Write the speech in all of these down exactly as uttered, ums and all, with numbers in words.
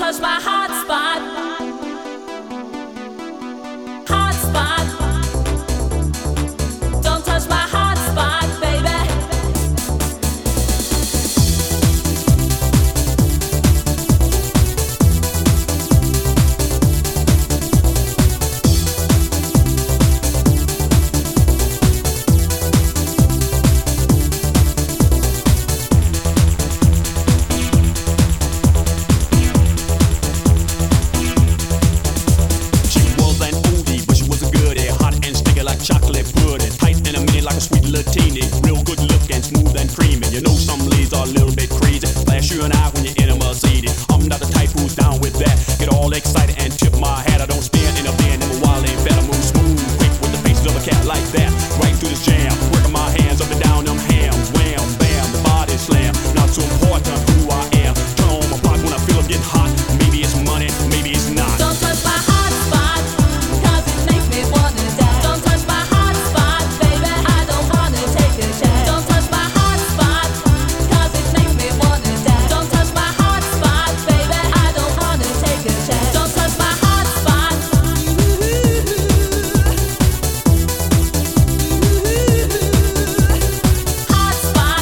touch my hot spot. Hot spot. Don't touch my hot spot, baby. Chocolate pudding, tight in a minute like a sweet Latini. Real good looking, smooth and creamy. You know some ladies are a little bit crazy. Flash you and I when you're in a Mercedes. I'm not the type who's down with that. Get all excited and tip my hat. I don't spin in a bin, I'm a wild ain't better move smooth, quick with the faces of a cat like that. Right through this jam, working my hands up and down them hams. Wham, bam, the body slam. Not too important who I am. Turn on my block when I feel it getting hot. Maybe it's money, maybe it's not. Don't touch my hot spot, cause it makes me wanna die. Don't touch my hot spot, baby, I don't wanna take a chance. Don't touch my hot spot, cause it makes me wanna die. Don't touch my hot spot, baby, I don't wanna take a chance. Don't touch my hot spot. Hot spot.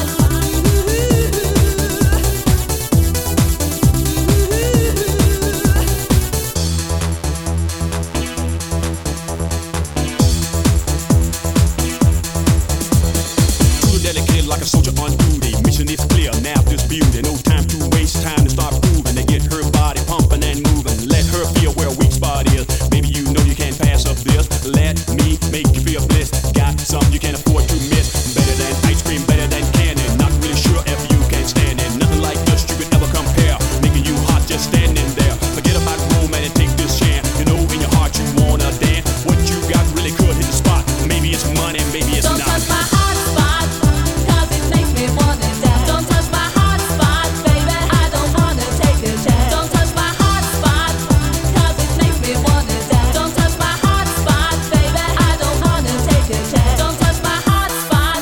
Too dedicated like a soldier on duty. Mission is clear, now this beauty. No time to waste, time to start proving. To get her body pumping and moving. Let her feel where a weak spot is. Maybe you know you can't pass up this. Let me make you feel bliss. Got something you can't afford to miss. Better than ice cream, better than candy. Not really sure if you can stand it. Nothing like this you could ever compare. Making you hot just standing there. Forget about romance and take this chance. You know in your heart you wanna dance. What you got really could hit the spot. Maybe it's money, maybe it's Don't not. touch my hot spot, cause it makes me wanna die. Don't touch my hot spot, baby, I don't wanna take a chance. Don't touch my hot spot, cause it makes me wanna die. Don't touch my hot spot, baby, I don't wanna take a chance. Don't touch my hot spot.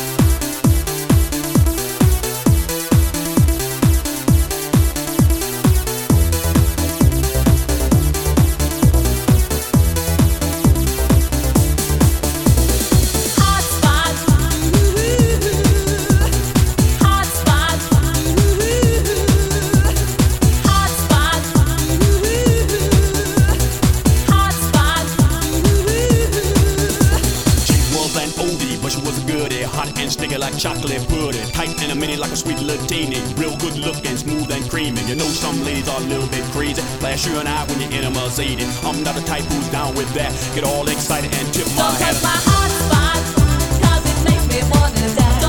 Hot spot. Hot spot. Hot spot. Hot spot. She was an oldie, but she was a goodie. Hot and sticky like chocolate pudding. Tight in a minute like a sweet Latini. Real good looking, smooth and creamy. You know some ladies are a little bit crazy. Flash you and I when you're in a Mercedes. I'm not the type who's down with that. Get all excited and tip my Don't hat. touch my hot spot, cause it makes me wanna die.